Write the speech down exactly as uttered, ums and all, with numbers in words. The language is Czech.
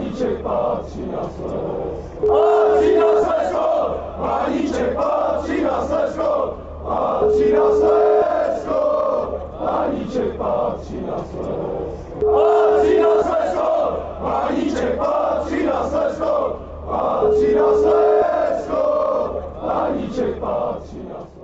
Baníček patří na Slezsko. Patří na Slezsko, Baníček patří na Slezsko, patří na Slezsko, Baníček patří na Slezsko. Patří na Slezsko, Baníček patří na Slezsko, patří na Slezsko, Baníček patří na Slezsko.